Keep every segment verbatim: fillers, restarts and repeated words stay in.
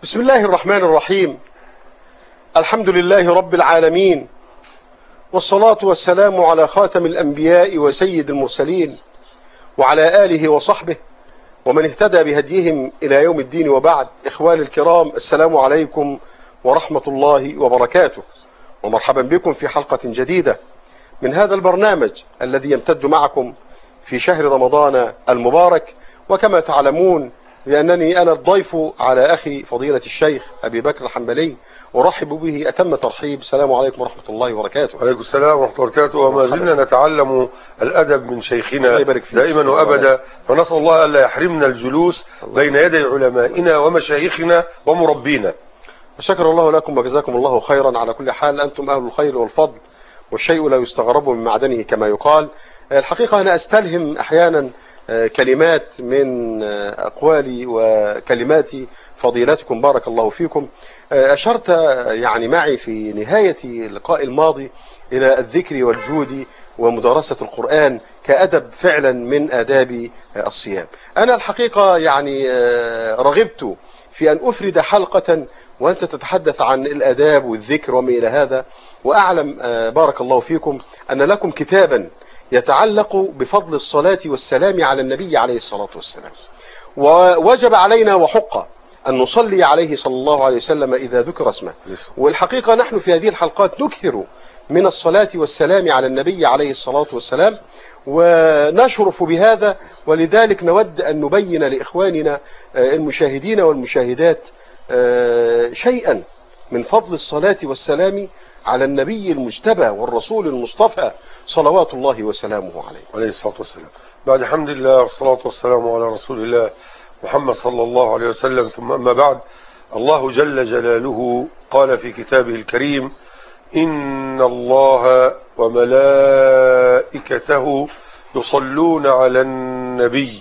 بسم الله الرحمن الرحيم. الحمد لله رب العالمين، والصلاة والسلام على خاتم الأنبياء وسيد المرسلين وعلى آله وصحبه ومن اهتدى بهديهم إلى يوم الدين، وبعد. إخواني الكرام، السلام عليكم ورحمة الله وبركاته، ومرحبا بكم في حلقة جديدة من هذا البرنامج الذي يمتد معكم في شهر رمضان المبارك. وكما تعلمون بأنني أنا الضيف على أخي فضيلة الشيخ أبي بكر الحنبلي، أرحب به أتم ترحيب. السلام عليكم ورحمة الله وبركاته. وعليكم السلام ورحمة الله وبركاته. وما زلنا نتعلم الأدب من شيخنا دائما وأبدا، فنسأل الله ألا يحرمنا الجلوس بين يدي علمائنا ومشايخنا ومربينا. شكر الله لكم وجزاكم الله خيرا. على كل حال أنتم أهل الخير والفضل، والشيء لا يستغرب من معدنه كما يقال. الحقيقة أنا أستلهم أحيانا كلمات من أقوالي وكلمات فضيلتكم بارك الله فيكم. أشرت يعني معي في نهاية اللقاء الماضي إلى الذكر والجود ومدارسة القرآن كأدب فعلا من آداب الصيام. أنا الحقيقة يعني رغبت في أن أفرد حلقة وأنت تتحدث عن الآداب والذكر وما إلى هذا، وأعلم بارك الله فيكم أن لكم كتابا يتعلق بفضل الصلاة والسلام على النبي عليه الصلاة والسلام، ووجب علينا وحق أن نصلي عليه صلى الله عليه وسلم إذا ذكر اسمه. والحقيقة نحن في هذه الحلقات نكثر من الصلاة والسلام على النبي عليه الصلاة والسلام، ونشرف بهذا، ولذلك نود أن نبين لإخواننا المشاهدين والمشاهدات شيئا من فضل الصلاة والسلام على النبي المجتبى والرسول المصطفى صلوات الله وسلامه عليه عليه الصلاة والسلام. بعد حمد الله والصلاة والسلام على رسول الله محمد صلى الله عليه وسلم، ثم أما بعد. الله جل جلاله قال في كتابه الكريم: إن الله وملائكته يصلون على النبي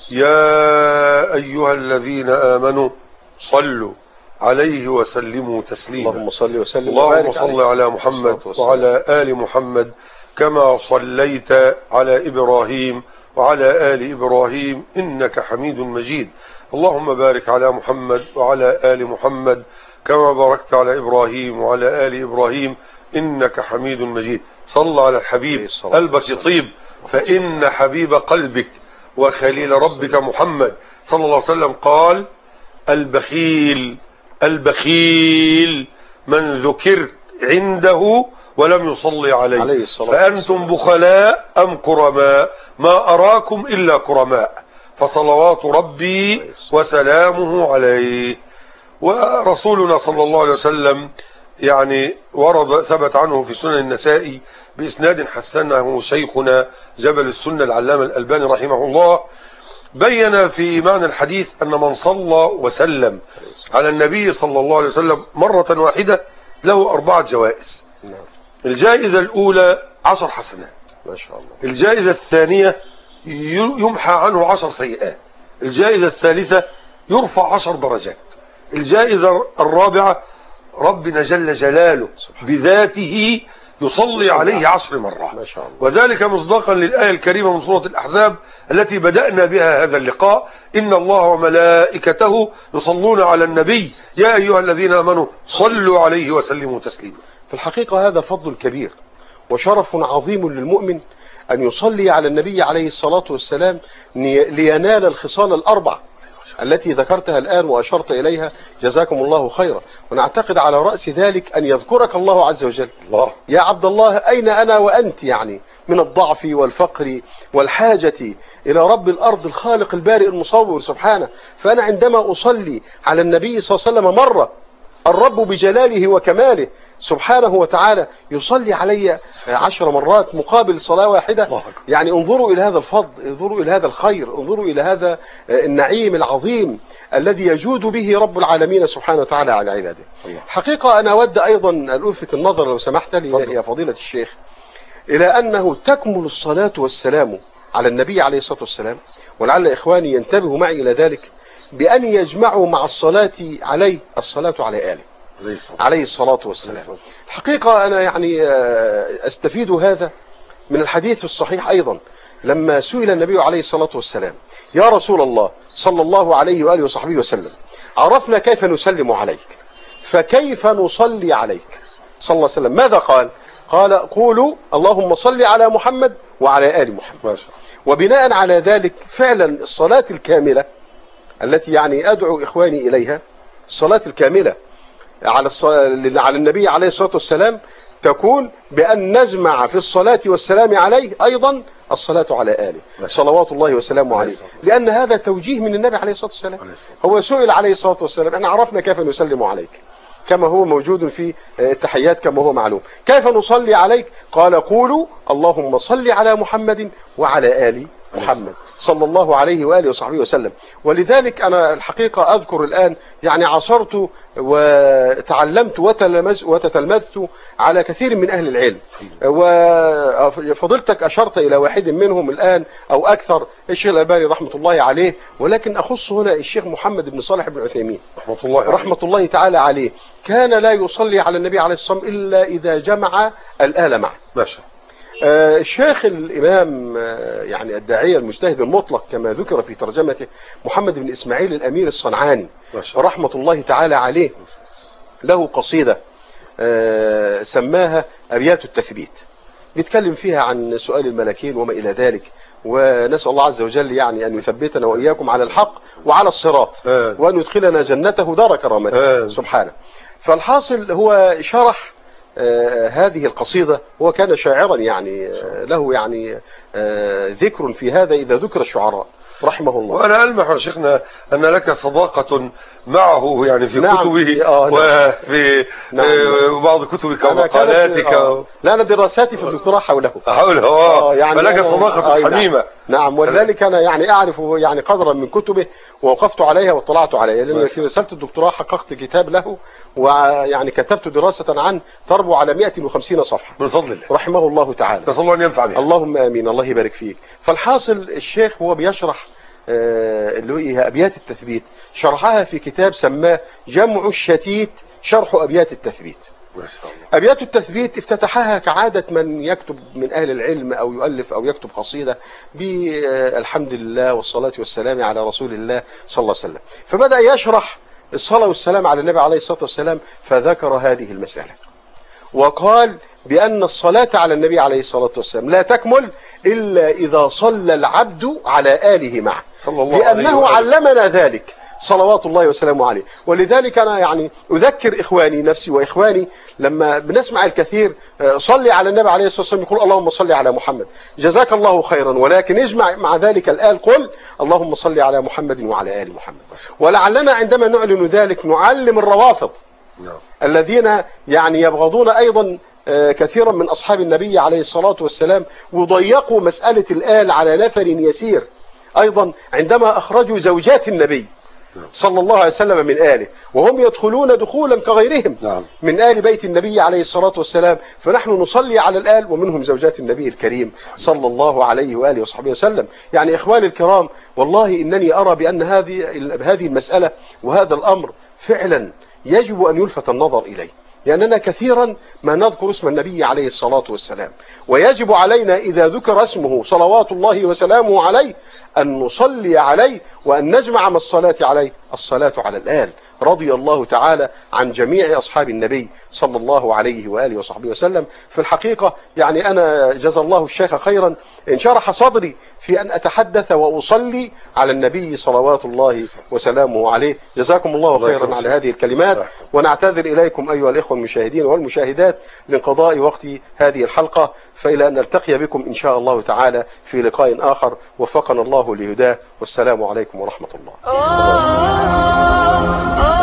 يا أيها الذين آمنوا صلوا عليه وسلموا تسليما. اللهم صل وسلم اللهم صل على محمد وعلى آل محمد كما صليت على إبراهيم وعلى آل إبراهيم إنك حميد مجيد. اللهم بارك على محمد وعلى آل محمد كما باركت على إبراهيم وعلى آل إبراهيم إنك حميد مجيد. صل على الحبيب قلبك يطيب، فإن حبيب قلبك وخليل ربك محمد صلى الله عليه وسلم قال: البخيل البخيل من ذكرت عنده ولم يصلي عليه, عليه فأنتم بخلاء أم كرماء؟ ما أراكم إلا كرماء، فصلوات ربي وسلامه عليه. ورسولنا صلى الله عليه وسلم يعني ورد ثبت عنه في سنن النسائي بإسناد حسنه شيخنا جبل السنة العلامة الألباني رحمه الله، بين في معنى الحديث أن من صلى وسلم على النبي صلى الله عليه وسلم مرة واحدة له أربعة جوائز. الجائزة الأولى عشر حسنات ما شاء الله. الجائزة الثانية يمحى عنه عشر سيئات. الجائزة الثالثة يرفع عشر درجات. الجائزة الرابعة ربنا جل جلاله بذاته يصلي عليه عشر مرات، وذلك مصداقا للآية الكريمة من سورة الأحزاب التي بدأنا بها هذا اللقاء: إن الله وملائكته يصلون على النبي يا أيها الذين آمنوا صلوا عليه وسلموا تسليما. في الحقيقة هذا فضل كبير وشرف عظيم للمؤمن أن يصلي على النبي عليه الصلاة والسلام لينال الخصال الأربع التي ذكرتها الآن وأشرت إليها، جزاكم الله خيرا. ونعتقد على رأس ذلك أن يذكرك الله عز وجل. الله يا عبد الله، أين أنا وأنت يعني من الضعف والفقر والحاجة إلى رب الأرض الخالق البارئ المصور سبحانه. فأنا عندما أصلي على النبي صلى الله عليه وسلم مرة، الرب بجلاله وكماله سبحانه وتعالى يصلي علي عشر مرات مقابل صلاة واحدة. يعني انظروا إلى هذا الفضل، انظروا إلى هذا الخير، انظروا إلى هذا النعيم العظيم الذي يجود به رب العالمين سبحانه وتعالى على عباده. حقيقة أنا أود أيضا أن ألفت النظر لو سمحت لي يا فضيلة الشيخ إلى أنه تكمل الصلاة والسلام على النبي عليه الصلاة والسلام، ولعل إخواني ينتبهوا معي إلى ذلك، بأن يجمعوا مع الصلاة عليه الصلاة على آله عليه الصلاة والسلام. الحقيقة أنا يعني أستفيد هذا من الحديث الصحيح أيضا، لما سئل النبي عليه الصلاة والسلام: يا رسول الله صلى الله عليه وآله وصحبه وسلم، عرفنا كيف نسلم عليك، فكيف نصلي عليك صلى الله عليه وسلم؟ ماذا قال؟ قال قولوا اللهم صل على محمد وعلى آل محمد. ما شاء الله. وبناء على ذلك فعلا الصلاة الكاملة التي يعني أدعو إخواني إليها، الصلاة الكاملة على على النبي عليه الصلاة والسلام تكون بأن نجمع في الصلاة والسلام عليه أيضا الصلاة على آله صلوات الله وسلامه عليه، لأن هذا توجيه من النبي عليه الصلاة والسلام. هو سئل عليه الصلاة والسلام، احنا عرفنا كيف نسلم عليك كما هو موجود في التحيات كما هو معلوم، كيف نصلي عليك؟ قال قولوا اللهم صل على محمد وعلى آل محمد صلى الله عليه وآله وصحبه وسلم. ولذلك أنا الحقيقة أذكر الآن يعني عاصرت وتعلمت وتتلمذت على كثير من أهل العلم، وفضلتك أشرت إلى واحد منهم الآن أو أكثر، الشيخ الألباني رحمة الله عليه، ولكن أخص هنا الشيخ محمد بن صالح بن عثيمين رحمة الله, رحمة الله تعالى عليه. كان لا يصلي على النبي عليه الصلاة والسلام إلا إذا جمع الآل معه. ما شاء الله. الشيخ الإمام يعني الداعية المجتهد المطلق كما ذكر في ترجمته محمد بن إسماعيل الأمير الصنعاني رحمة الله تعالى عليه، له قصيدة سماها أبيات التثبيت، بيتكلم فيها عن سؤال الملكين وما إلى ذلك، ونسأل الله عز وجل يعني أن يثبتنا وإياكم على الحق وعلى الصراط، وأن يدخلنا جنته دار كرامته سبحانه. فالحاصل هو شرح آه هذه القصيدة، هو كان شاعرا يعني آه له يعني آه ذكر في هذا إذا ذكر الشعراء رحمه الله. وأنا ألمح يا شيخنا أن لك صداقة معه يعني في نعم كتبه آه وفي نعم آه بعض كتبك ومقالاتك. آه لا أنا دراساتي في الدكتوراه حوله حوله آه يعني فلك صداقة آه حميمة. نعم, نعم ولذلك أنا يعني أعرف يعني قدرا من كتبه ووقفت عليها واطلعت عليها، لأن في رسالة الدكتوراه حققت كتاب له ويعني كتبت دراسة عنه تربو على مئة وخمسين صفحة بفضل الله رحمه الله تعالى. نسأل الله أن ينفع بها. اللهم آمين، الله يبارك فيك. فالحاصل الشيخ هو بيشرح آه اللي هي أبيات التثبيت، شرحها في كتاب سماه جمع الشتيت شرح أبيات التثبيت. ما شاء الله. أبيات التثبيت افتتحها كعادة من يكتب من أهل العلم أو يؤلف أو يكتب قصيدة بالحمد لله والصلاة والسلام على رسول الله صلى الله عليه وسلم، فبدأ يشرح الصلاة والسلام على النبي عليه الصلاة والسلام، فذكر هذه المسألة وقال بأن الصلاة على النبي عليه الصلاة والسلام لا تكمل إلا إذا صلى العبد على آله معه، صلى الله لأنه علمنا ذلك صلوات الله وسلامه عليه. ولذلك أنا يعني أذكر إخواني نفسي وإخواني لما بنسمع الكثير صلي على النبي عليه الصلاة والسلام يقول اللهم صل على محمد، جزاك الله خيرا، ولكن اجمع مع ذلك الآل قل اللهم صل على محمد وعلى آل محمد. ولعلنا عندما نعلن ذلك نعلم الروافض الذين يعني يبغضون أيضا كثيرا من أصحاب النبي عليه الصلاة والسلام وضيقوا مسألة الآل على نفر يسير، أيضا عندما أخرجوا زوجات النبي صلى الله عليه وسلم من آله، وهم يدخلون دخولا كغيرهم نعم. من آل بيت النبي عليه الصلاة والسلام، فنحن نصلي على الآل ومنهم زوجات النبي الكريم صلى الله عليه وآله وصحبه وسلم. يعني إخواني الكرام والله إنني أرى بأن هذه هذه المسألة وهذا الأمر فعلا يجب أن يلفت النظر إليه، لأننا كثيرا ما نذكر اسم النبي عليه الصلاة والسلام، ويجب علينا إذا ذكر اسمه صلوات الله وسلامه عليه أن نصلي عليه وأن نجمع مع الصلاة عليه الصلاة على الآل. رضي الله تعالى عن جميع أصحاب النبي صلى الله عليه وآله وصحبه وسلم. في الحقيقة يعني أنا جزا الله الشيخ خيرا إن شرح صدري في أن أتحدث وأصلي على النبي صلوات الله وسلامه عليه. جزاكم الله خيرا على هذه الكلمات، ونعتذر إليكم أيها الإخوة المشاهدين والمشاهدات لانقضاء وقت هذه الحلقة، فإلى أن نلتقي بكم إن شاء الله تعالى في لقاء آخر، وفقنا الله لهداه، والسلام عليكم ورحمة الله.